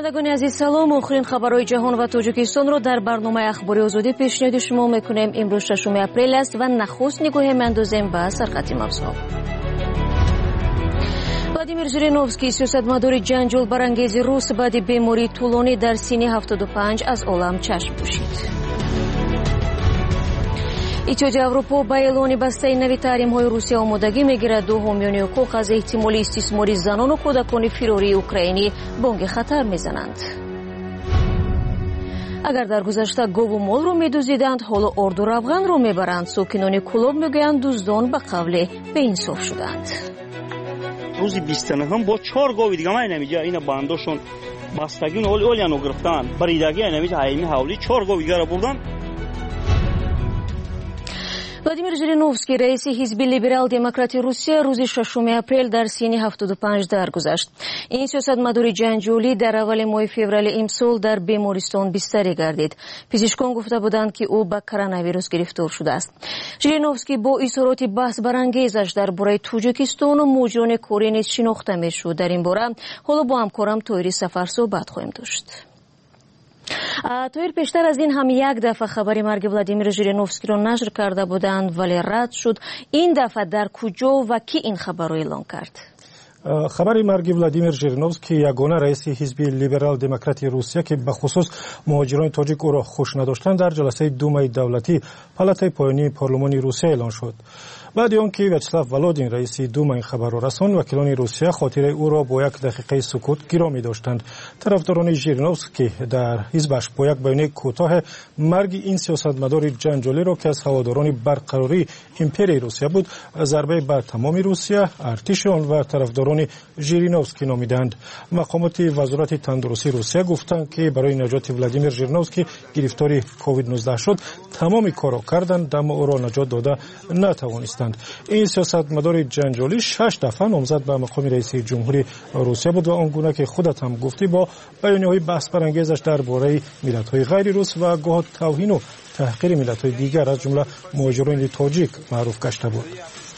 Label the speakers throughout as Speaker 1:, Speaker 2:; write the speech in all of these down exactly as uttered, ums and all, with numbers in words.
Speaker 1: شنوندگان عزیز سلام. آخرین خبرهای جهان و تاجیکستان را در برنامه اخباری آزادی پیشنهاد شما میکنیم. امروز ششم اپریل است و نخست نگاه میاندازیم به سرخط مبزها. ولادیمیر ژیرینوفسکی سیاستمدار جنجال برانگیز روس بعد بیماری طولانی در سن هفتاد و پنج از عالم چشم پوشید. اتحادیه اروپا با اعلان بسته نوی تحریم‌های روسیه آمادگی می‌گیرد دو حامیان حقوق از احتمال استثمار زنان و کودکان فراری اوکراینی بانگ خطر می‌زنند. اگر در گذشته گاو و مال را می‌دزدیدند، حالا ارد و روغن را می‌برند. ساکنان کلاب می‌گویند دزدان به قول بی‌انصاف شدند.
Speaker 2: روزی بیست هم با چهار گاو دیگه ما نمی‌جا اینا بانداشون بستگی اول اولینو گرفتن بریدگی نمی‌جا هایمی حوالی چهار گاو دیگه را بردن.
Speaker 1: ولادیمیر ژیرینوفسکی رئیس حزب لیبرال دموکراتی روسیه روز ششم اپریل در سن هفتاد و پنج درگذشت. این سیاستمدار جنجالی در اول ماه فوریه امسال در بیمارستان بستری گردید. پزشکان گفته بودند که او به کرونا ویروس گرفتار شده است. ژیرینوفسکی با اظهارات بحث برانگیزش درباره تاجیکستان و ماجرای کاری نیز شناخته میشد. در این باره حالا با همکارم طاهر سفر صحبت خواهیم داشت. طاهر، پیشتر از این هم یک دفعه خبری مرگ ولادیمیر ژیرینوفسکی را نشر کرده بودند ولی رد شد. این دفعه در کجا و کی این خبر را اعلام کرد؟
Speaker 3: خبر مرگ ولادیمیر ژیرینوفسکی یگانه رئیس حزب لیبرال دموکراتی روسیه که به خصوص مهاجران تاجیک او را خوش نداشتند در جلسه دومای دولتی پالاتای پایانی پارلمان روسیه اعلان شد. بعد آنکه ویاچسلاو ولودین رئیس دوم این خبر را رساند، وکیلان روسیه خاطره او را با یک دقیقه سکوت گرامی داشتند. طرفداران ژیرینوفسکی در حزبش با یک بیانیه کوتاه مرگ این سیاستمدار جنجالی را که از هواداران برقراری امپرای روسیه بود ضربه بر تمام روسیه، ارتش آن و طرفداران ژیرینوفسکی نامیدند. مقامات وزارت تندرستی روسیه گفتند که برای نجات ولادیمیر ژیرینوفسکی گرفتار کووید نوزده شد تمام کارا کردند اما او را نجات داده نتوانستند. این سیاستمدار جنجالی شش دفعه نامزد به مقام رئیس جمهوری روسیه بود و آنگونه که خودت هم گفتی با بیانیه‌های بحث برانگیزش درباره ملت‌های غیر روس و گاه توهین و تحقیر ملت‌های دیگر از جمله مهاجران تاجیک معروف گشته بود.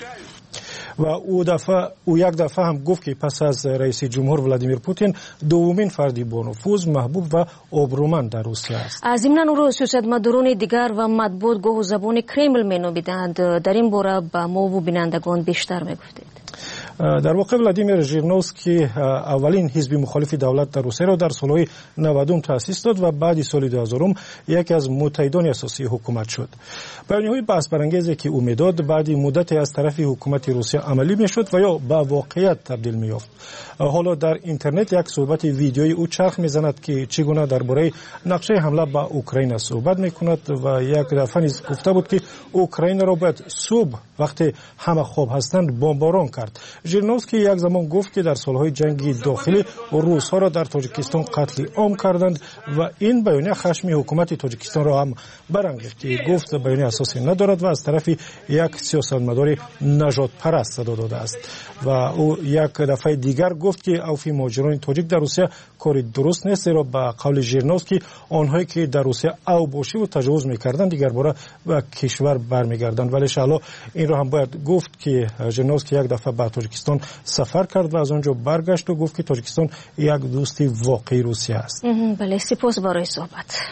Speaker 3: و او دفعه او یک دفعه هم گفت که پس از رئیس جمهور ولادیمیر پوتین دومین فردی با نفوذ، محبوب و آبرومند در روسیه است.
Speaker 1: از ضمن او را سیاستمداران دیگر و مطبوعات گاه و زبان کرمل مینامیدند. در این باره به ما و بینندگان بیشتر میگفتید؟
Speaker 3: در واقع ولادیمیر ژیرینوفسکی اولین حزب مخالف دولت در روسیه را در سالهای نود تأسیس داد و بعد سال دو هزار یکی از متحدان اساسی حکومت شد. بیانیه‌های بحث برانگیزی که او میداد بعد مدتی از طرف حکومت روسیه عملی میشد و یا به واقعیت تبدیل می‌یافت. حالا در اینترنت یک صحبت ویدیویی او چرخ میزند که چگونه درباره نقشه حمله به اوکراین صحبت میکند و یک دفعه نیز گفته بود که اوکراین را باید صبح وقتی همه خواب هستند بمباران کرد. ژیرینوفسکی یک زمان گفت که در سالهای جنگ داخلی روس‌ها را در تاجیکستان قتل عام کردند و این بیانیه خشم حکومت تاجیکستان را هم برانگیخت که گفت بیانیه اساسی ندارد و از طرف یک سیاستمدار نژاد پرست صدا داده است. و او یک دفعه دیگر گفت که اوفی مهاجران تاجیک در روسیه کاری درست نیست، را به قول ژیرینوفسکی آنهایی که در روسیه اوباشی و تجاوز میکردند دیگر باره به کشور برمیگردند. ولی حالا این را هم باید گفت که ژیرینوفسکی یک دفعه به تاجیکستان سفر کرد و از آنجا برگشت و گفت که تاجیکستان یک دوستی واقعی روسیه است.
Speaker 1: بله، سپاس برای صحبت.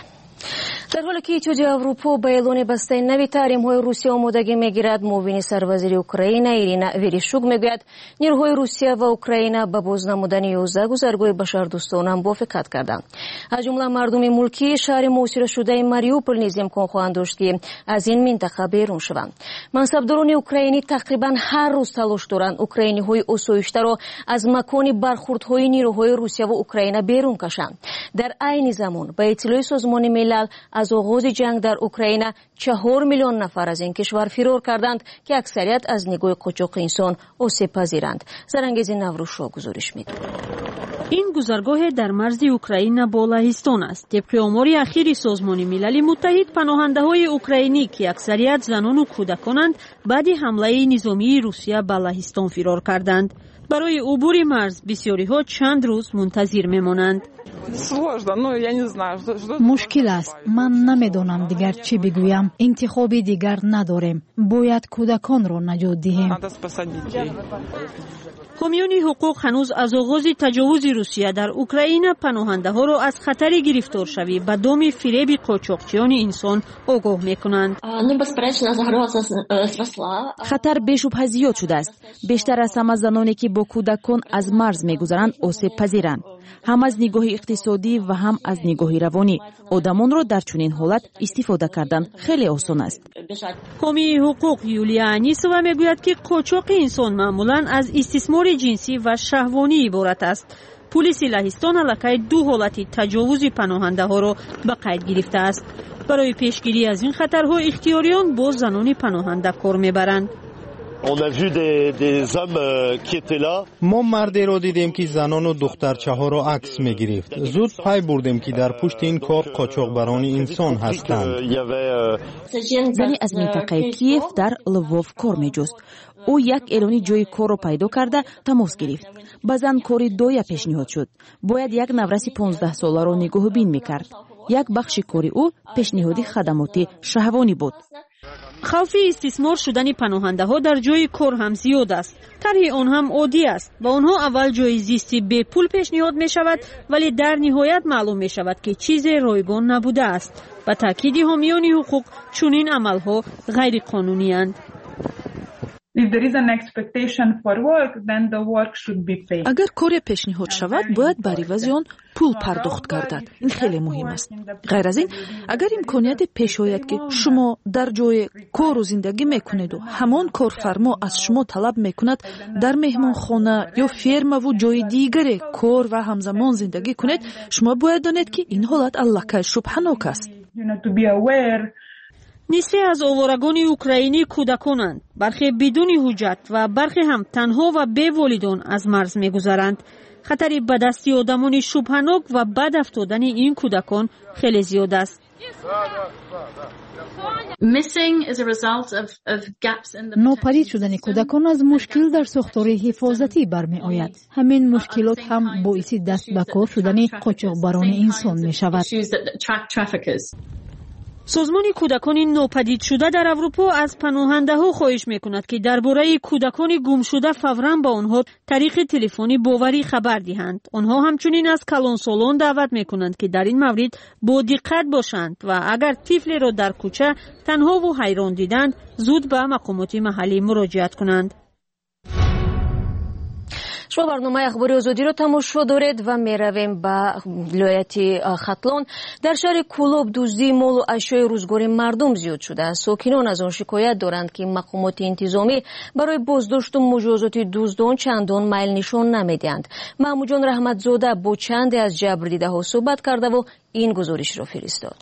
Speaker 1: در حالی که اتحادیه اروپا به اعلان بسته نوی تحریم‌های روسیه آمادگی می‌گیرد، معاون سروزیر اوکراین ایرینا وریشوک میگوید نیروهای روسیه و اوکراین به بازنمودن یازده گذرگاه بشردوستانه موافقت کردند. از جمله مردم ملکی شهر محاصره شده ماریوپول نیز امکان خواهند داشت که از این منطقه بیرون شوند. منصبداران اوکراینی تقریبا هر روز تلاش دارند اوکراینی‌های آسایشته را از مکان برخوردهای نیروهای روسیه و اوکراین بیرون کشند. در عین زمان به اطلاع سازمان ملل از آغاز جنگ در اوکراین چهار میلیون نفر از این کشور فرار کردند که اکثریت از نگاه قاچاق انسان آسیب پذیرند. زرنگیز نوروز را گزارش می‌دهد.
Speaker 4: این گذرگاه در مرز اوکراین با لهستان است. طبق آمار اخیر سازمان ملل متحد، پناهنده‌های اوکراینی که اکثریت زنان و کودکانند بعد حمله نظامی روسیه به لهستان فرار کردند. برای عبور مرز بسیاری‌ها چند روز منتظر می‌مانند.
Speaker 5: مشکل است. من نمیدانم دیگر چی بگویم. انتخابی دیگر نداریم. باید کودکان را نجات دهیم.
Speaker 4: حامیان حقوق هنوز از آغاز تجاوز روسیه در اوکراین پناهنده ها را از خطر گرفتار شوی به دام فریب قاچاقچیان انسان آگاه میکنند.
Speaker 6: خطر بیشبه زیاد شده است. بیشتر از همه زنانی که با کودکان از مرز میگذرند آسیب پذیرند. هم از نگاه اقتصادی و هم از نگاه روانی. آدمان را در چنین حالت استفاده کردن خیلی آسان است.
Speaker 4: حامی حقوق یولیا انیسووا میگوید که قاچاق انسان معمولا از استثمار جنسی و شهوانی عبارت است. پلیس لهستان علاقه دو حالت تجاوز پناهنده ها را به قید گرفته است. برای پیشگیری از این خطرها اختیاریان با زنان پناهنده کار میبرند.
Speaker 7: ما مردی را دیدیم که زنان و دخترچه ها را عکس می گرفت. زود پی بردیم که در پشت این کار قاچاقبران انسان هستند.
Speaker 6: زنی از منطقه کیف در لووف کار می جست. او یک اعلانی جای کار را پیدا کرده تماس گرفت. بعضن کاری دویا پیشنهاد شد. باید یک نورس پانزده ساله را نگاه بین می کرد. یک بخش کاری او پیشنهادی خدمات شهوانی بود.
Speaker 4: خوف استثمار شدن پناهنده ها در جای کار هم زیاد است. طرح آن هم عادی است. با آنها اول جای زیستی به پول پیشنهاد می شود ولی در نهایت معلوم می شود که چیز رایگان نبوده است. با تاکید حامیان حقوق چنین عملها غیر قانونی اند.
Speaker 8: اگر کاری پیشنهاد شود باید بر عوض آن پول پرداخت گردد. این خیلی مهم است. غیر از این اگر امکانیت پیش آید که شما در جای کار و زندگی میکنید و همان کارفرما از شما طلب میکند در مهمانخانه یا فرما و جای دیگری کار و همزمان زندگی کنید، شما باید دانید که این حالت الکی شبهناک است.
Speaker 4: نصف از آوارگان اوکراینی کودکانند. برخی بدون حجت و برخی هم تنها و بی والدان از مرز می‌گذرند. خطری به دست آدمان شبهناک و بد افتادن این کودکان خیلی زیاد است.
Speaker 5: ناپدید شدن کودکان از مشکل در ساختار حفاظتی برمی آید. همین مشکلات هم باعث دست به کار شدن قاچاقبران انسان می شود.
Speaker 4: سازمان کودکان ناپدید شده در اروپا از پناهنده ها خواهش می کند که درباره کودکان گم شده فوراً با آنها طریق تلفنی باوری خبر دهند. آنها همچنین از کلانسالان دعوت می کنند که در این مورد با دقت باشند و اگر طفلی را در کوچه تنها و حیران دیدند زود به مقامات محلی مراجعت کنند.
Speaker 1: شما برنامه اخباری آزادی رو تماشا دارید و می رویم به ولایت ختلان. در شهر کولوب دزدی مال و اشیاء روزگار مردم زیاد شده است. ساکنان از آن شکایت دارند که مقامات انتظامی برای بازداشت و مجازات دزدان چندان میل نشان نمیدهند. محمود جان رحمتزاده با چند از جبر دیده ها صحبت کرده و این گزارش را فرستاد.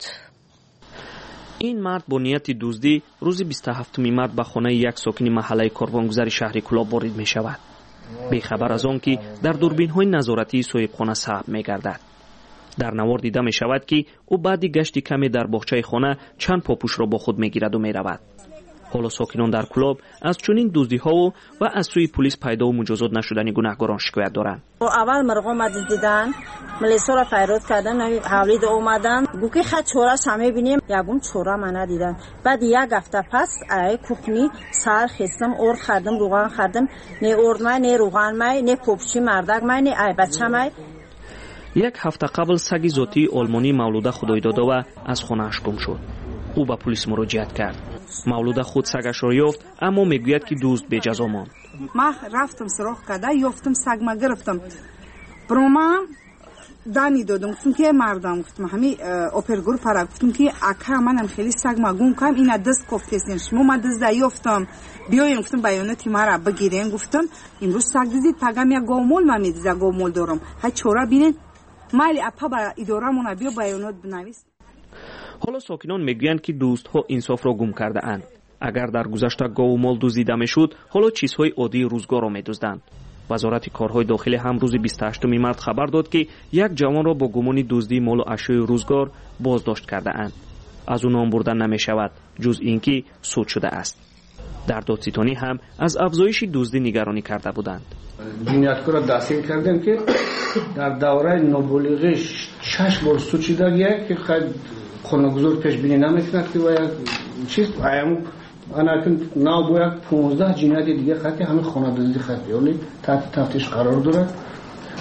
Speaker 9: این مرد با نیت دزدی روز بیست و هفتم مارس به خانه یک ساکن محله کاروانگذار شهر کولوب وارد می شود. بیخبر از آن که در دوربین های نظارتی صاحبخانه ثبت می گردد. در نوار دیده می شود که او بعد گشتی کمی در باغچه خانه چند پاپوش را با خود می گیرد و می رود. حالا ساکنان در کولوب از چنین دزدی ها و و از سوی پلیس پیدا و مجازات نشدن گناهکاران شکایت دارند.
Speaker 10: اول مرغ آمد دیدن، ملیسا را فریاد کردن، حوالید اومدن، گو که خط چورش همه بینیم، یگون چوره من ندیدن. بعد یک هفته پس ای کوخنی سر خستم، اور خردم، روغن خردم، نه ارد مای، نه روغن مای، نه پوپچی مردک مای، نه ای بچه مای.
Speaker 9: یک هفته قبل سگ ذاتی آلمانی مولوده خدایداده و از خانه‌اش گم شد. او به پلیس مراجعت کرد. مولوده خود سگش را یافت اما میگوید که دزد به جزا ماند.
Speaker 11: ما رفتم سراغ کرده یافتم سگ ما گرفتم. برام دانی دادم گفتم که مردم گفتم همین اپرگور فرا گفتم که اکا منم خیلی سگ ما گم کردم اینا دست گفتین شما ما دست یافتم بیاین گفتم بیاناتی ما را بگیرین گفتم امروز سگ دیدید پگم یا گامول ما میدیزا گامول دارم ها چورا ببینین مالی اپا با ادارمون بیا بیانات بنویس.
Speaker 9: حالا ساکنان میگویند که دوستها انصاف را گم کرده اند. اگر در گذشته گاو و مال دزدیده میشد، حالا چیزهای عادی روزگار را میدزدند. وزارت کارهای داخلی هم روز بیست و هشتم مارس خبر داد که یک جوان را با گمان دزدی مال و اشیاء روزگار بازداشت کرده اند. از او نام بردن نمی شود جز اینکه سود شده است. در دادستانی هم از افزایش دزدی نگرانی کرده بودند.
Speaker 12: جنایتکار را دستگیر کردند که در دوره نابالغی شش بار سود شده که خود خانه‌گذار پیش بینی نمی‌کند که باید چیز ایم انا که نو باید پانزده جنایت دیگه خاطر همین خانه دزدی خاطر یعنی تحت تفتیش قرار دارد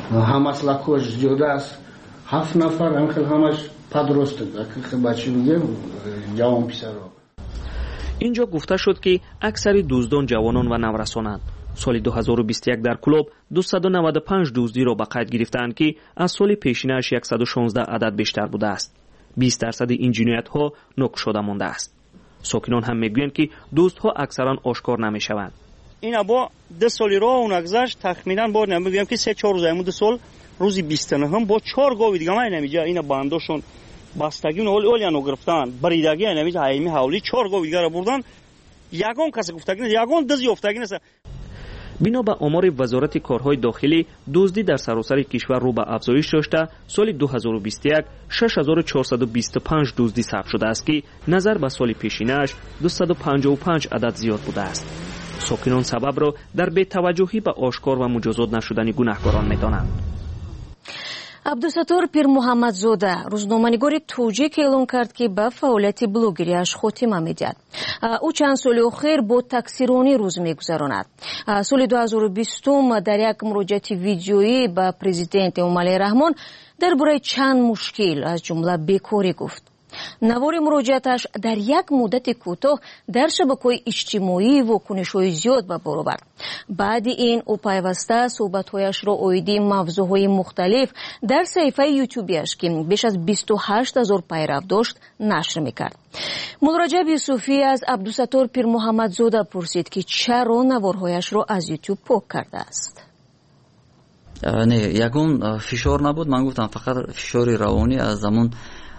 Speaker 12: همش لکوش جدا است هفت نفر هم خیلی همش پدرسته که بچه میگه جوان پیسرها.
Speaker 9: اینجا گفته شد که اکثر دزدان جوانان و نورسانند. سال دو هزار و بیست و یک در کلوب دویست و نود و پنج دزدی را به قید گرفتند که از سال پیشینش صد و شانزده عدد بیشتر بوده است. بیست درصد این جنایت ها نقش شده مانده است. ساکنان هم میگویند که دزدها اکثرا آشکار نمیشوند.
Speaker 2: اینا با ده سالی راه اون گذشت تخمینا با نمیگم که سه چهار روز ایمون سال روزی بیست هم با چهار گاوی دیگه من نمیجا اینا بانداشون باستگیون اول اولانو گرفتن بریدگی نمیجا هایمی حوالی چهار گاوی دیگه را بردن یگان کسی گفتگی نه یگان دزی افتگی نه.
Speaker 9: بنا به آمار وزارت کارهای داخلی دزدی در سراسر کشور رو به افزایش داشته سال دو هزار و بیست و یک شش هزار و چهارصد و بیست و پنج دزدی ثبت شده است که نظر به سال پیشینش دویست و پنجاه و پنج عدد زیاد بوده است. ساکنان سبب را در بی‌توجهی به آشکار و مجازات نشدن گناهکاران می‌دانند.
Speaker 1: عبدالستار پیر محمدزاده روزنامه‌نگار توجیک اعلام کرد که به فعالیت بلوگریش خاتمه می‌دهد. او چند سال اخیر با تکثیرانی روز می‌گذراند. سال دو هزار و بیست در یک مراجعه ویدیویی به پرزیدنت امام رحمان درباره چند مشکل از جمله بیکاری گفت. نوار مراجعتش در یک مدت کوتاه در شبکه‌های اجتماعی واکنش‌های زیاد به بار آورد. بعد این او پیوسته صحبت‌هایش را اویدی موضوعهای مختلف در صفحه یوتیوبیش که بیش از بیست و هشت هزار پیرو داشت نشر می‌کرد. مراجع یوسفی از عبدالستار پیر محمدزاده پرسید که چرا نوارهایش را از یوتیوب پاک کرده است.
Speaker 13: نه یگون فشار نبود، من گفتم فقط فشار روانی از زمان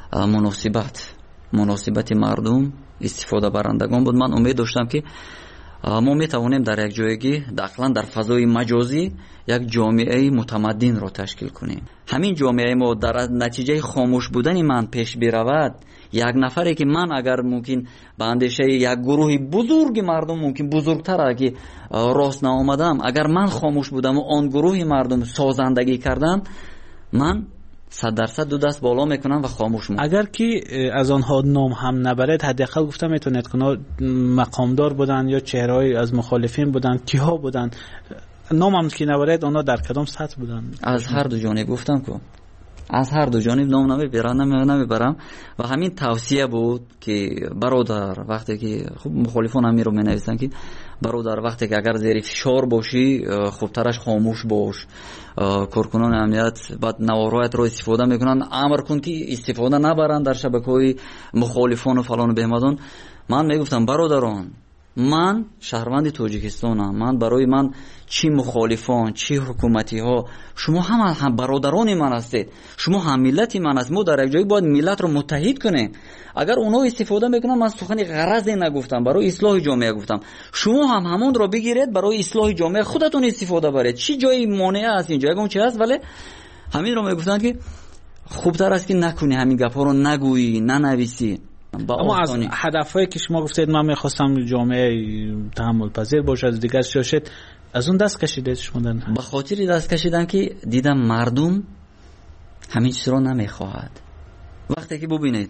Speaker 13: مناسبت مناسبت مردم استفاده برندگان بود. من امید داشتم که ما میتوانیم در یک جایگی داخلا در فضای مجازی یک جامعه متمدن را تشکیل کنیم. همین جامعه ما در نتیجه خاموش بودن من پیش برود، یک نفری که من اگر ممکن به اندیشه یک گروه بزرگ مردم ممکن بزرگتر که راست نآمدم، اگر من خاموش بودم و آن گروه مردم سازندگی کردن، من صد درصد دو دست بالا میکنم و خاموش میکنم.
Speaker 14: اگر که از آنها نام هم نبرد، حداقل گفتم میتونید که مقامدار بودن یا چهره‌ای از مخالفین بودن، کیها بودن، نام هم که نبرد آنها در کدام سطح بودن؟
Speaker 13: از هر دو جانب گفتم که از هر دو جانب نام نمیبرم نمیبرم و همین توصیه بود که برادر وقتی که خب مخالفان هم رو مینویسن که برادر وقتی که اگر زیر فشار باشی خوبترش خاموش باش. کارکنان امنیت بعد نوارهایت رو استفاده میکنن، امر کن که استفاده نبرن در شبکه‌های مخالفان و فلان و بهمدان. من میگفتم برادران، من شهروند تاجیکستانم، من برای من چی مخالفان چی حکومتی ها شما هم هم برادران من هستید، شما هم ملت من هست. ما در یک جایی باید ملت رو متحد کنیم. اگر اونا استفاده میکنن، من سخن غرض نگفتم، برای اصلاح جامعه گفتم، شما هم همون رو بگیرید برای اصلاح جامعه خودتون استفاده برید. چی جایی مانع است اینجا اون چی هست، ولی همین رو میگفتن که خوبتر است که نکنی، همین گپا رو نگویی ننویسی.
Speaker 14: اما از هدفهایی که شما گفتید من میخواستم جامعه تحمل پذیر باشه، از دیگر شاشد، از اون دست کشیده شدن؟
Speaker 13: به خاطر دست کشیدن که دیدم مردم همین چیز رو نمیخواهد. وقتی که ببینید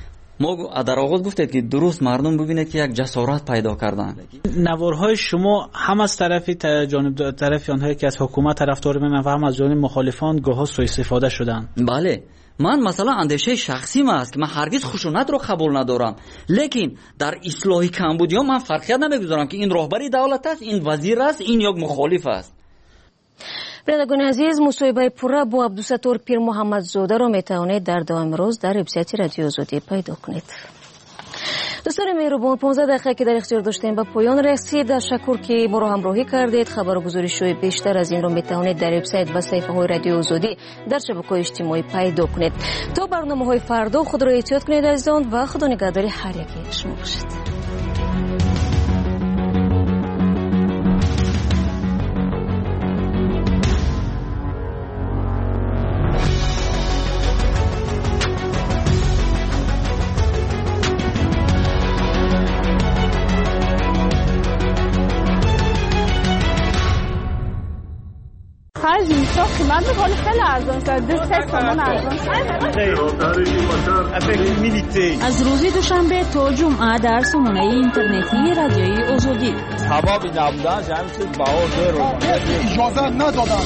Speaker 13: ما در آغاز گفتید که درست مردم ببینید که یک جسارت پیدا کردن.
Speaker 14: نوارهای شما هم از طرف جانب طرف آنهایی که از حکومت طرفدار میشن و هم از جانب مخالفان گاهی سوء استفاده شدن.
Speaker 13: بله، من مثلا اندیشه شخصی من است که من هرگز خشونت رو قبول ندارم، لیکن در اصلاح کمبودی ها من فرقیت نمیگذارم که این راهبری دولت است، این وزیر است، این یک مخالف است.
Speaker 1: بینندگان عزیز، مصاحبه پورا با عبدالستار پیر محمدزاده را میتوانید در دام روز در وبسایت رادیو آزادی پیدا کنید. دوستان مهربان، پانزده دقیقه که در اختیار داشتیم به پایان رسید. تشکر که ما را همراهی کردید. خبر و گزارش‌های بیشتر از این را میتوانید در وبسایت و صفحه‌های رادیو آزادی در شبکه‌های اجتماعی پیدا کنید. تا برنامه‌های فردا خود را احتیاط کنید عزیزان و خدا نگهدار هر یک شما باشید.
Speaker 15: خرج میشه قیمت ولی خیلی ارزان شد. دو سه تومن ارزان شد.
Speaker 4: از روز دوشنبه تا جمعه در سامانه اینترنتی رادیوی آزادی.
Speaker 16: سبب نبودن جمعیت باور اجازه ندادن.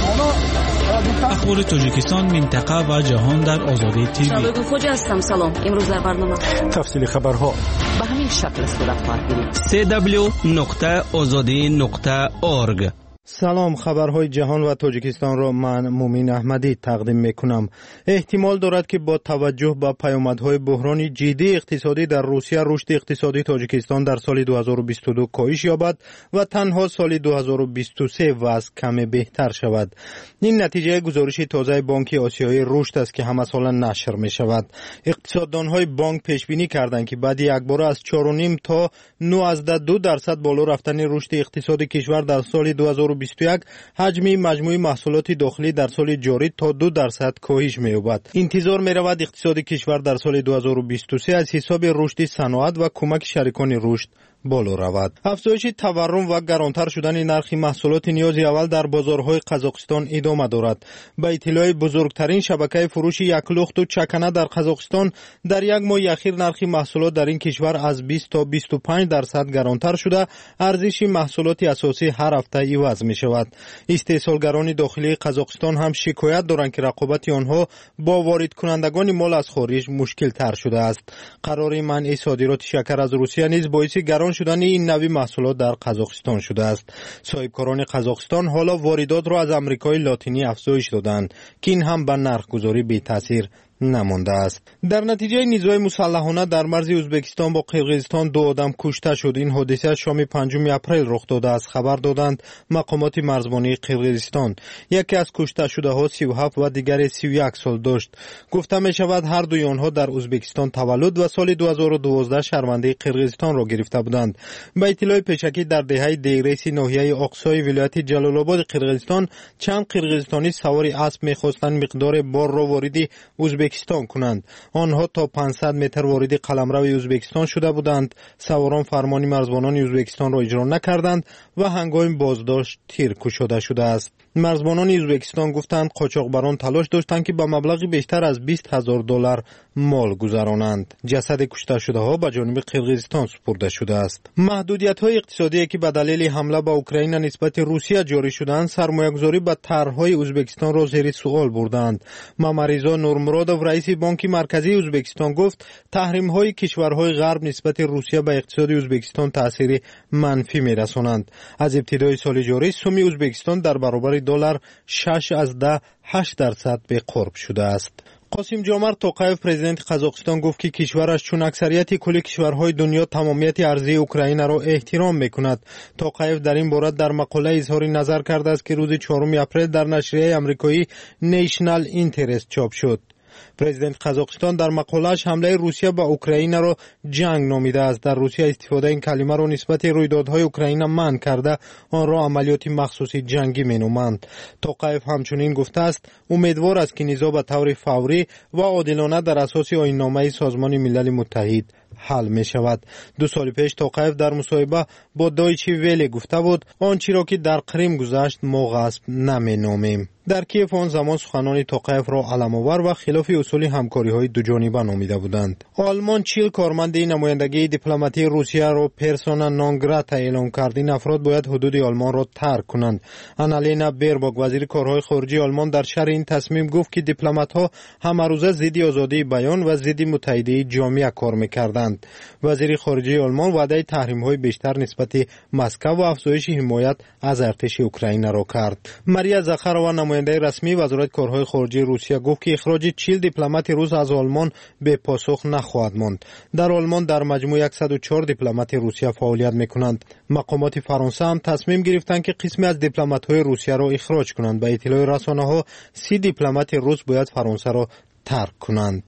Speaker 17: اخبار تاجیکستان، منطقه و جهان در آزادی تیوی.
Speaker 18: شبگو خوجا هستم. سلام. امروز در برنامه
Speaker 3: تفصیل خبرها
Speaker 18: به همین شکل صورت خواهد گرفت.
Speaker 17: سی دبلیو نقطه آزادی نقطه اورگ.
Speaker 7: سلام، خبرهای جهان و تاجیکستان را من مومین احمدی تقدیم میکنم. احتمال دارد که با توجه به پیامدهای بحران جدی اقتصادی در روسیه، رشد اقتصادی تاجیکستان در سال دو هزار و بیست و دو کاهش یابد و تنها سال دو هزار و بیست و سه وضع کمی بهتر شود. این نتیجه گزارش تازه بانک آسیایی رشد است که همه ساله نشر می شود. اقتصاددانهای بانک پیش بینی کردند که بعد یک بار از چهار و نیم تا نوزده دو درصد بالا رفتن رشد اقتصادی کشور در سال دو هزار و بیست و یک، حجم مجموعی محصولات داخلی در سال جاری تا دو درصد کاهش می‌یابد. انتظار می‌رود اقتصاد کشور در سال دو هزار و بیست و سه از حساب رشد صنعت و کمک شریکان رشد بالا رود. افزایش تورم و گرانتر شدن نرخ محصولات نیاز اول در بازارهای قزاقستان ادامه دارد. به اطلاع بزرگترین شبکه فروش یک لخت و چکنه در قزاقستان در یک ماه اخیر نرخ محصولات در این کشور از بیست تا بیست و پنج درصد گرانتر شده، ارزش محصولات اساسی هر هفته عوض می شود. استحصالگران داخلی قزاقستان هم شکایت دارند که رقابت آنها با وارد کنندگان مال از خارج مشکل تر شده است. قرار منع صادرات شکر از روسیه نیز باعث گران شدن این نوع محصولات در قزاقستان شده است. صاحبکاران قزاقستان حالا واردات را از آمریکای لاتینی افزایش دادند که این هم به نرخ‌گذاری بی تاثیر نمانده است. در نتیجه نیروهای مسلحانه در مرز ازبکستان با قرقیزستان دو آدم کشته شد. این حادثه شام پنجم اپریل رخ داده است. خبر دادند مقامات مرزبانی قرقیزستان. یکی از کشته شده ها سی و هفت و دیگر سی و یک سال داشت. گفته می شود هر دوی آنها در ازبکستان تولد و سال دو هزار و دوازده شهروندی قرقیزستان را گرفته بودند. به اطلاع پیشکی در دهه دیگریس ناحیه آقسای ولایت جلال آباد قرقیزستان چند قرقیزستانی سوار اسب می‌خواستند مقدار بار را وارد ازبکستان کنند. آنها تا پانصد متر وارد قلمرو ازبکستان شده بودند. سواران فرمان مرزبانان ازبکستان را اجرا نکردند و هنگام بازداشت تیر کشیده شده است. مرزبانان ازبکستان گفتند قاچاقبران تلاش داشتند که با مبلغی بیشتر از بیست هزار دلار مال گذرانند. جسد کشته شده ها به جانب قرقیزستان سپرده شده است. محدودیت های اقتصادی که به دلیل حمله به اوکراین نسبت روسیه جاری شدند، سرمایه‌گذاری به طرح‌های ازبکستان را زیر سوال بردند. مامرزا نورمرادوف رئیس بانک مرکزی ازبکستان گفت تحریم‌های کشورهای غرب نسبت روسیه به اقتصاد ازبکستان تأثیر منفی می‌رسانند. از ابتدای سال جاری سوم ازبکستان در برابر دلار شش از ده هشت درصد به قرب شده است. قاسم جمعت توقیف پرزیدنت قزاقستان گفت که کشورش چون اکثریت کل کشورهای دنیا تمامیت ارضی اوکراین را احترام میکند. توقیف در این باره در مقاله اظهار نظر کرده است که روز چهارم اپریل در نشریه آمریکایی نیشنل اینترست چاپ شد. پرزیدنت قزاقستان در مقاله‌اش حمله روسیه به اوکراین را جنگ نامیده است. در روسیه استفاده این کلمه را نسبت رویدادهای اوکراین منع کرده آن را عملیات مخصوصی جنگی مینامند. توقیف همچنین گفته است امیدوار است که نزاع به طور فوری و عادلانه در اساس آیین‌نامه سازمان ملل متحد حل می شود. دو سال پیش توقیف در مصاحبه با دایچه ویله گفته بود آنچه را که در کریم گذشت ما غصب نمی نامیم. در کیف آن زمان سخنان توقیف را علم‌آور و خلاف اصول همکاری‌های دو جانبه نامیده بودند. آلمان چهل کارمند نمایندگی دیپلماتی روسیه را پرسونا نان گراتا اعلام کرد. این افراد باید حدود آلمان را ترک کنند. آنالینا بیرباک وزیر کارهای خارجه آلمان در شرح این تصمیم گفت که دیپلمات‌ها همه روزه ضد آزادی بیان و ضد متحده جامعه کار می‌کردند. وزیر خارجه آلمان وعده تحریم‌های بیشتر نسبت مسکو و افزایش حمایت از ارتش اوکراین را کرد. ماریا زاخارова نماینده رسمی وزارت کارهای خارجه روسیه گفت که اخراج چهل دیپلمات روس از آلمان به پاسخ نخواهد ماند. در آلمان در مجموع صد و چهار دیپلمات روسیه فعالیت می‌کنند. مقامات فرانسه هم تصمیم گرفتند که قسمی از دیپلمات‌های روسیه را اخراج کنند. به اطلاع رسانه‌ها سی دیپلمات روس باید فرانسه را ترک کنند.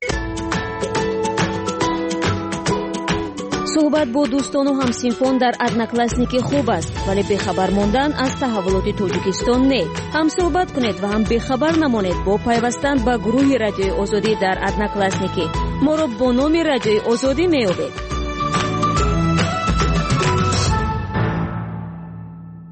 Speaker 1: صحبت با دوستان و همسینفان در ادناکلاسنیکی خوب است، ولی بخبر ماندن از تحولات تاجیکستان نه. هم صحبت کنید و هم بخبر نمانید با پیوستن به گروه رادیوی آزادی در ادناکلاسنیکی. ما را با نام رادیوی آزادی میابید.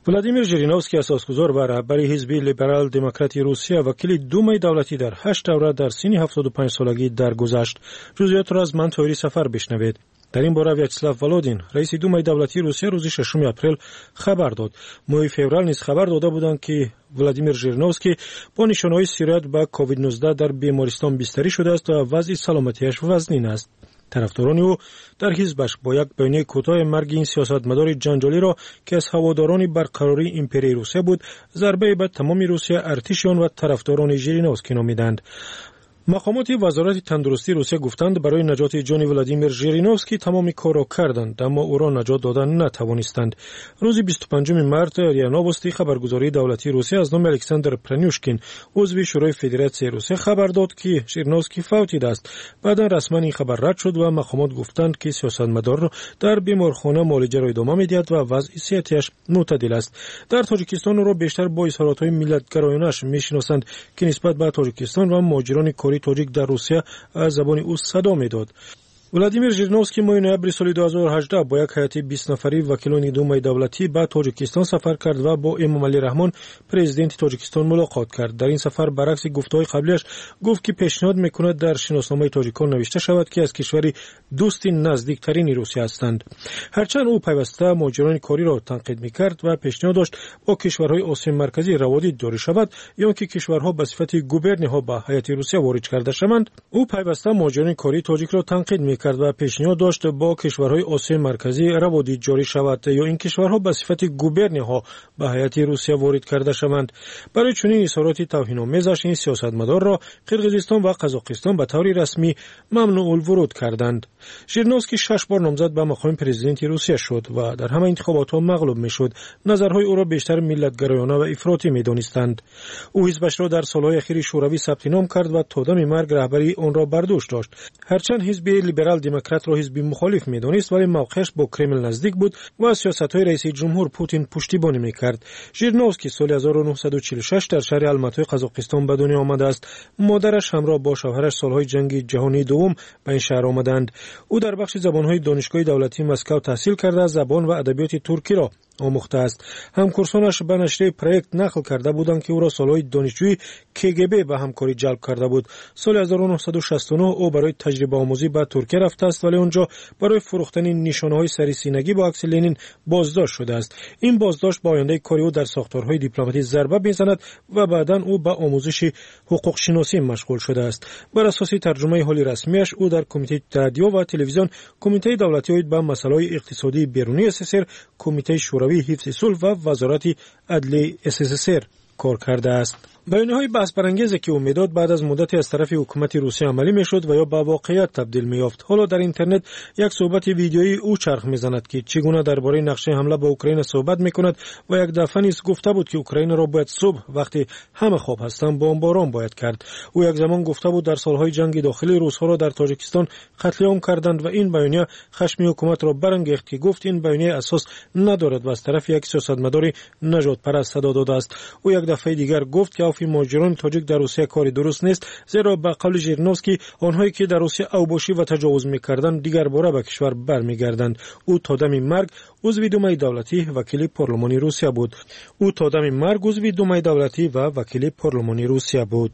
Speaker 3: ولادیمیر ژیرینوفسکی اساسگزار و رهبر حزب لیبرال دموکرات روسیه وکیل دومای دولتی در هشت دوره در سن هفتاد و پنج سالگی درگذشت. جزئیات را از منطوری سفر بشنوید. در این باره ویاچسلاو ولودین رئیس دومای دولتی روسیه روز ششم اپریل خبر داد. ماه فوریه نیز خبر داده بودند که ولادیمیر ژیرینوفسکی با نشانه‌های سیریت با کووید نوزده در بیمارستان بستری شده است و وضع سلامتیش وزنین است. طرفداران او در حزبش با یک بیانیه کوتاه مرگ این سیاستمدار جنجالی را که از هواداران برقراری امپرای روسیه بود ضربه به تمام روسیه، ارتشیان و طرفداران ژیرینوفسکی نامیدند. مقامات وزارت تندرستی روسیه گفتند برای نجات جان ولادیمیر ژیرینوفسکی تمام کار را کردند اما او را نجات دادن نتوانستند. روز بیست و پنجم مارس ریا نووستی خبرگزاری دولتی روسیه از نام الکساندر پرانیوشکین عضو شورای فدراسیون روسیه خبر داد که ژیرینوفسکی فوتیده است. بعدا رسما این خبر رد شد و مقامات گفتند که سیاستمدار را در بیمارخانه معالجه را ادامه می‌دهد و وضع صحتیش معتدل است. در تاجیکستان او را بیشتر با اظهارات‌های ملت‌گرایانه‌اش می‌شناسند که نسبت به تاجیکستان و مهاجران تاجیک در روسیه از زبان او صدا میداد. ولادیمیر ژیرینوفسکی ماه نوامبر سال دو هزار و هجده با یک هیئت بیست نفری وکیلان دومای دولتی به تاجیکستان سفر کرد و با امامعلی رحمان پرزیدنت تاجیکستان ملاقات کرد. در این سفر برعکس گفته‌های قبلیش گفت که پیشنهاد میکند در شناسنامه تاجیکان نوشته شود که از کشوری دوست نزدیکترین روسیه هستند. هرچند او پیوسته مهاجران کاری را تنقید میکرد و پیشنهاد داشت با کشورهای آسیا مرکزی روابط جاری شود یا که کشورها به صفت گوبرنی‌ها به هیئت روسیه وارد کرده شوند. او پیوسته مهاجران کاری تاجیک را تنقید میکرد و پیشنهاد داشت با کشورهای آسیا مرکزی روابط جاری شود یا این کشورها به صفت گوبرنی‌ها به هیئت روسیه وارد کرده شوند. برای چنین اظهارات توهین‌آمیزش این سیاستمدار را قرقیزستان و قزاقستان به طور رسمی ممنوع الورود کردند. ژیرینوفسکی شش بار نامزد به مقام پرزیدنت روسیه شد و در همه انتخابات‌ها مغلوب می‌شد. نظرهای او را بیشتر ملت‌گرایانه و افراطی می‌دانستند. او حزبش را در سال‌های اخیر شوروی ثبت نام کرد و تا دم مرگ رهبری آن را بر دوش داشت. هرچند حزب لیبرال دموکرات را حزب مخالف می‌دانست ولی موقعش با کرمل نزدیک بود و سیاست‌های رئیس جمهور پوتین پشتیبانی می‌کرد. ژیرینوفسکی سال هزار و نهصد و چهل و شش در شهر الماتای قزاقستان به دنیا آمده است. مادرش همراه با شوهرش سال‌های جنگ جهانی دوم به این شهر آمدند. او در بخش زبان‌های دانشگاه دولتی مسکو تحصیل کرده زبان و ادبیات ترکی را آموخته است. همکورسانش به نشریه پروژه نقل کرده بودند که او را سالهای دانشجویی کگب به همکاری جلب کرده بود. سال هزار و نهصد و شصت و نه او برای تجربه آموزی به ترکیه رفته است ولی آنجا برای فروختن نشانه‌های سریسینگی با عکس لنین بازداشت شده است. این بازداشت با آینده کاری او در ساختارهای دیپلماتی ضربه می‌زند و بعداً او به آموزش حقوق شناسی مشغول شده است. بر اساس ترجمه حالی رسمیش او در کمیته رادیو و تلویزیون، کمیته دولتی اوید به مسائل اقتصادی بیرونی اس اس ار، کمیته شوروی حفظ صلح و وزارت عدلیه اس اس ار کار کرده است. بیانیه‌های بحث برانگیزی که امیداد بعد از مدتی از طرف حکومت روسیه عملی میشد و یا به واقعیت تبدیل می‌یافت. حالا در اینترنت یک صحبت ویدیویی او چرخ می‌زند که چگونه درباره نقشه حمله به اوکراین صحبت می‌کند و یک دفعه نیز گفته بود که اوکراین را باید صبح وقتی همه خواب هستند بمباران باید کرد. او یک زمان گفته بود در سالهای جنگ داخلی روس‌ها را در تاجیکستان قتل عام کردند و این بیانیه خشم حکومت را برانگیخت که گفت این بیانیه اساس ندارد و از طرف یک سیاستمدار نجات پرست صدا داده است. او یک دفعه دیگر گفت که عفو مهاجران تاجیک در روسیه کاری درست نیست، زیرا به قول ژیرینوفسکی آنهایی که در روسیه اوباشی و تجاوز می‌کردند دیگر باره به کشور برمیگردند. او تا دم مرگ عضو دومای دولتی وکیل پارلمانی روسیه بود. او تا دم مرگ عضو دومای دولتی و وکیل پارلمانی روسیه بود.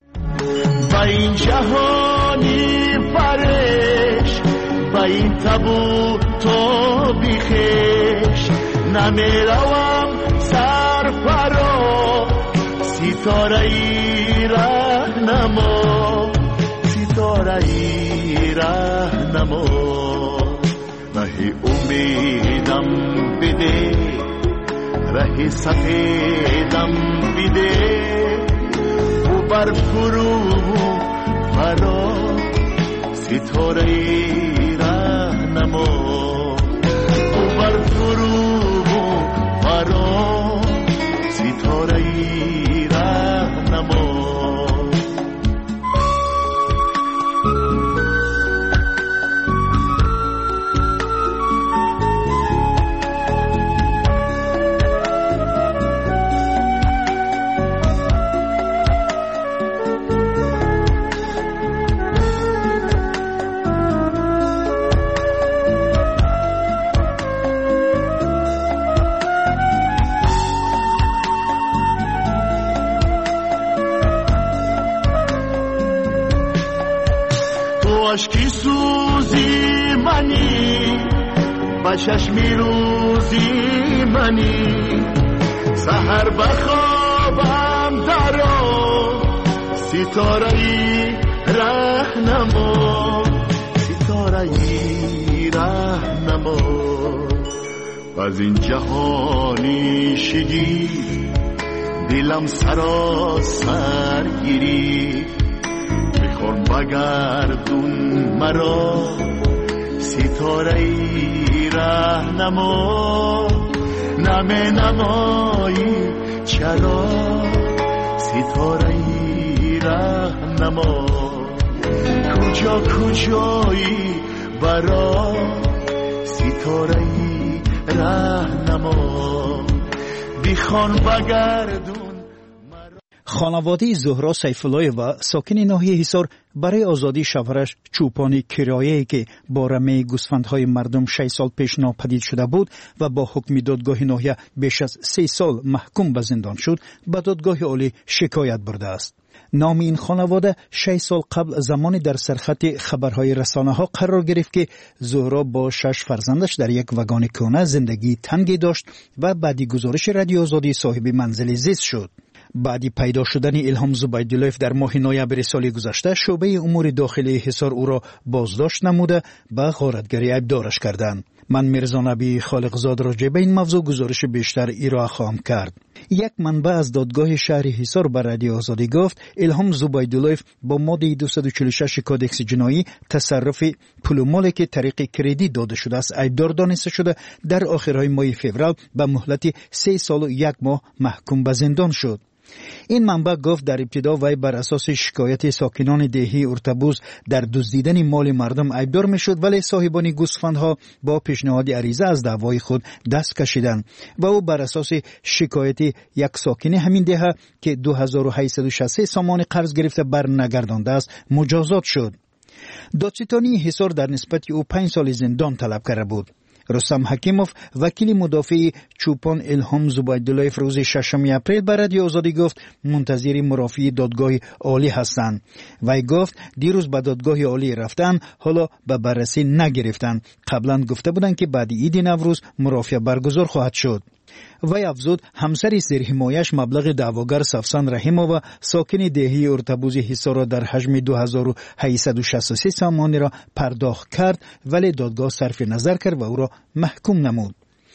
Speaker 19: با این جهانی فرش با این تابو تو بیخش نمیروم سرفراز ستاره ای راهنما ستاره ای راهنما راه امیدم بده راه سفیدم بده او بر فرو فرا ستاره ای راهنما او بر فرو فرا ستاره ای چی سوزی منی با چشمی روزی منی سحر بخوابم درو ستاره‌ای رهنما ستاره‌ای رهنما از این جهانی شگی دلم سراسر گیری میخوان بگردون مرا ستاره‌ای رهنما نمه نمایی چرا ستاره‌ای رهنما کجا کجایی برا ستاره‌ای رهنما بیخوان بگردون.
Speaker 20: خانواده زهرا سیف‌الله و ساکن ناحیه حصار برای آزادی شوهرش چوپان کرایه‌ای که با رمه گوسفندهای مردم شش سال پیش ناپدید شده بود و با حکم دادگاه ناحیه بیش از سه سال محکوم به زندان شد به دادگاه عالی شکایت برده است. نام این خانواده شش سال قبل زمانی در سرخط خبرهای رسانه ها قرار گرفت که زهرا با شش فرزندش در یک واگن کهنه زندگی تنگی داشت و بعدی گزارش رادیو آزادی صاحب منزل زیست شد. بعدی پیدا شدن الهام زبیدالله‌اف در ماه نوامبر سال گذشته شعبه امور داخلی حصار او را بازداشت نموده به غارتگری ایبدارش کردند. من میرزا نبی خالقزاد راجع به این موضوع گزارش بیشتر ارائه خواهم کرد. یک منبع از دادگاه شهر حصار به رادیو آزادی گفت الهام زبیدالله‌اف با ماده دویست و چهل و شش کادکس جنایی تصرف پول و مالی که طریق کردیت داده شده است ایبدار دانسته شده در آخرهای ماه فوریه به مهلت سه سال و یک ماه محکوم به زندان شد. این منبع گفت در ابتدا وی بر اساس شکایت ساکنان دهی ارتبوز در دزدیدن مال مردم ایبدار میشد، ولی صاحبان گوسفندها با پیشنهاد عریضه از دعوای خود دست کشیدند و او بر اساس شکایت یک ساکن همین دهه که دو هزار و هشتصد و شصت سامان قرض گرفته بر نگردانده است مجازات شد. دادستانی حصار در نسبت او پنج سال زندان طلب کرده بود. رستم حکیموف وکیل مدافع چوپان الهام زبیدالله‌اف روز ششم اپریل به رادیو آزادی گفت منتظر مرافعه دادگاه عالی هستند. وی گفت دیروز به دادگاه عالی رفتن، حالا به بررسی نگرفتند. قبلا گفته بودند که بعد عید نوروز مرافعه برگزار خواهد شد. وی افزود همسر زیر حمایش مبلغ دعواگر سفسان رحیمووا ساکن دهی ارتبوز حصار را در حجم دو هزار و هشتصد و شصت و سه سامانی را پرداخت کرد، ولی دادگاه صرف نظر کرد و او را محکوم نمود.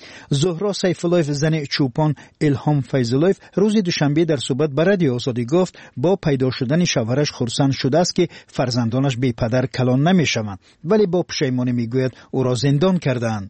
Speaker 20: زهرا سیف‌الله زن چوپان الهام فیض‌الله روز دوشنبه در صحبت به رادیو آزادی گفت با پیدا شدن شوهرش خرسند شده است که فرزندانش بی پدر کلان نمیشوند، ولی با پشیمانی میگوید او را زندان کردند.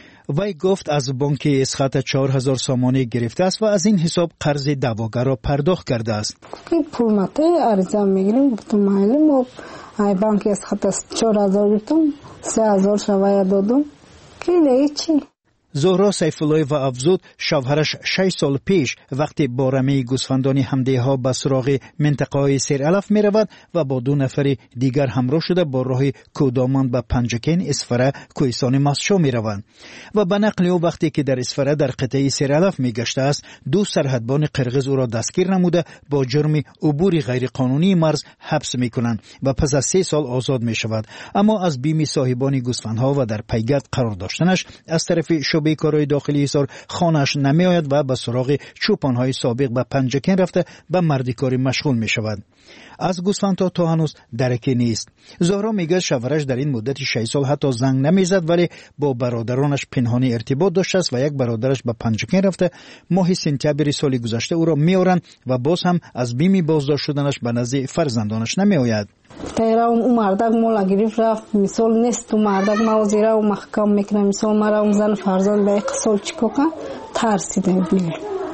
Speaker 20: وی گفت از بانک اسخط چهار هزار سامانه گرفته است و از این حساب قرض دعواگر را پرداخت کرده است.
Speaker 21: این پول مته عرضه میگیریم گفتم معلوم و ای بانک اسخط چهار هزار گرفتم سه هزار شویه دادم که دیگه چی؟
Speaker 20: زهرا سیف‌الله و افزود شوهرش شش سال پیش وقتی با رمه گوسفندان همدیه ها به سراغ منطقه های سیرالف می رود و با دو نفر دیگر همراه شده با راه کودامان به پنجکین اسفره کوهستان ماسچو می روند و به نقل او وقتی که در اسفره در قطعه سیرالف می گشته است دو سرحدبان قرغیز او را دستگیر نموده با جرم عبور غیرقانونی مرز حبس می کنند و پس از سه سال آزاد می شود، اما از بیم صاحبان گوسفندها و در پیگرد قرار داشتنش از طرف شعبه کارهای داخلی حصار خانه‌اش نمی آید و به سراغ چوپان‌های سابق به پنجکین رفته به مردکاری مشغول می شود. از گوسفندها تا هنوز درکی نیست. زهرا میگه شوهرش در این مدت شش سال حتی زنگ نمیزد، ولی با برادرانش پنهانی ارتباط داشته است و یک برادرش به پنجکین رفته ماه سپتامبر سال گذشته او را میارند و باز هم از بیم بازداشت شدنش به نزد فرزندانش نمی آید.
Speaker 21: تیرا اون مردک مولا گرفت رفت مثال نیست تو مردک ما زیرا و محکم میکنه مثال مرا اون زن فرزند به یک سال چیکو کن ترسیده بیل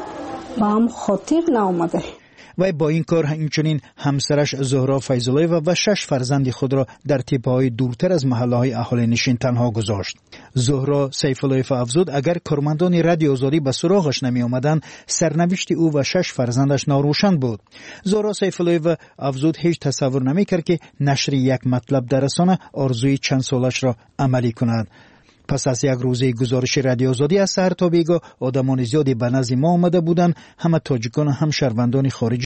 Speaker 21: با هم خاطر نامده.
Speaker 20: و با این کار همچنین همسرش زهرا فیض‌الله و شش فرزند خود را در تپه‌های دورتر از محله‌های اهالی نشین تنها گذاشت. زهرا سیف‌الله افزود اگر کارمندان رادیو آزادی به سراغش نمی آمدند سرنوشت او و شش فرزندش ناروشن بود. زهرا سیف‌الله افزود هیچ تصور نمی‌کرد که نشر یک مطلب در رسانه آرزوی چند سالش را عملی کند. پس از یک روزه گزارش رادیو آزادی از سحر تا بیگاه آدمان زیادی به نزد ما آمده بودند، همه تاجیکان و هم شهروندان خارجی